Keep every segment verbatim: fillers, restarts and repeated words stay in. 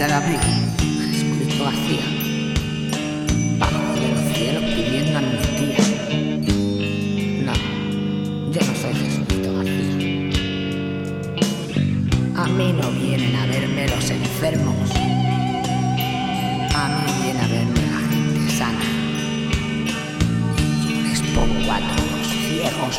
veinte de abril, Jesucristo García, bajo de los cielos pidiendo amnistía. No, yo no soy Jesucristo García. A mí no vienen a verme los enfermos, a mí viene a verme la gente sana. Yo les pongo a todos ciegos.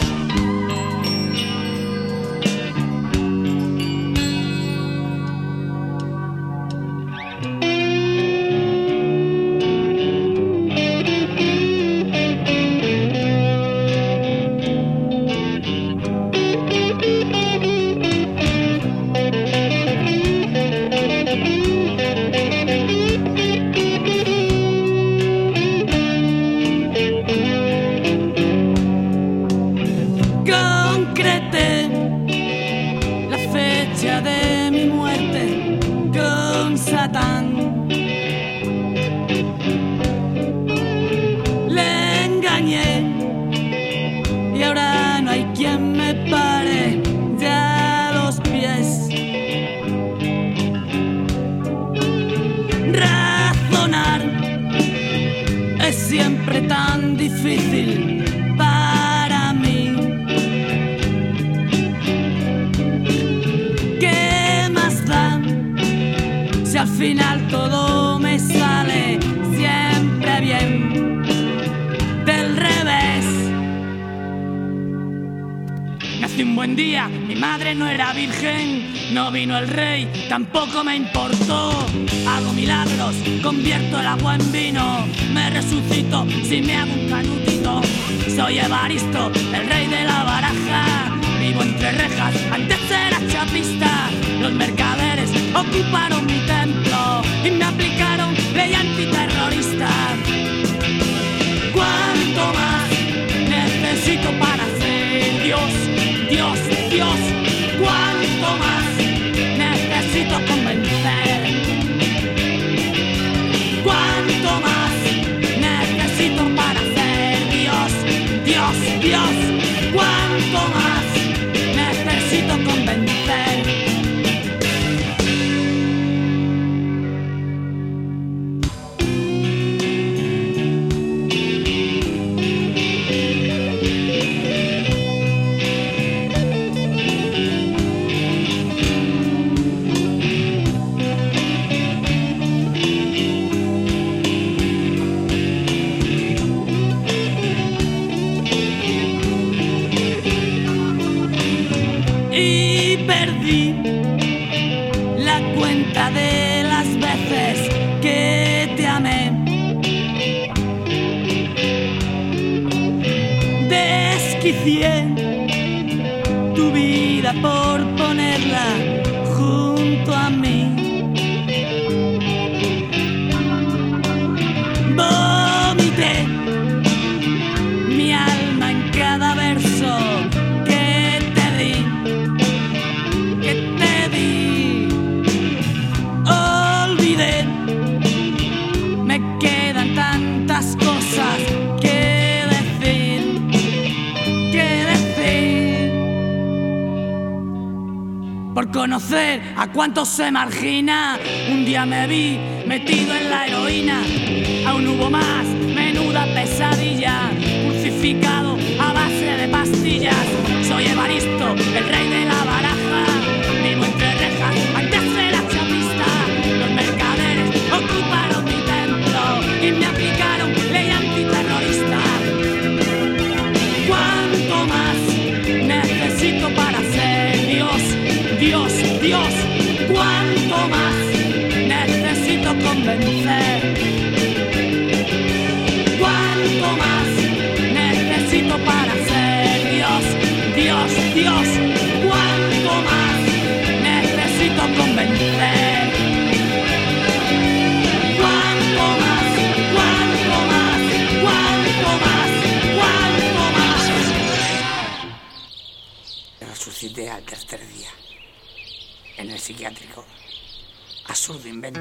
Concreté la fecha de mi muerte con Satán. Le engañé y ahora no hay quien me pare ya a los pies. Razonar es siempre tan difícil para mí. Si al final todo me sale siempre bien, del revés. Nací un buen día, mi madre no era virgen, no vino el rey, tampoco me importó. Hago milagros, convierto el agua en vino, me resucito si me hago un canutito. Soy Evaristo, el rey de la baraja, vivo entre rejas, antes era chapista. Los mercaderes ocuparon mi templo y me aplicaron ley antiterrorista. ¿Cuánto más necesito para ser Dios, Dios, Dios? ¿Cuánto más necesito convencer? ¿Cuánto más necesito para ser Dios, Dios, Dios? ¿Cuánto más necesito convencer? Y perdí la cuenta de las veces que te amé. Desquicié tu vida por ponerla junto a mí. Vomité mi alma en cada verso que te di. Me quedan tantas cosas que decir, que decir. Por conocer a cuántos se margina, un día me vi metido en la heroína. Aún hubo más, menuda pesadilla, crucificado a base de pastillas. Soy Evaristo, el rey de la baraja, vivo entre rejas, antes era chapista. Los mercaderes ocuparon mi templo y me aplicaron ley antiterrorista. ¿Cuánto más necesito para ser Dios, Dios, Dios? ¿Cuánto más necesito convencer? ¿Cuánto más necesito para ser Dios, Dios, Dios? ¿Cuánto más necesito convencer? ¿Cuánto más? ¿Cuánto más? ¿Cuánto más? ¿Cuánto más? Resucité al tercer día, en el psiquiátrico. Absurdo invento.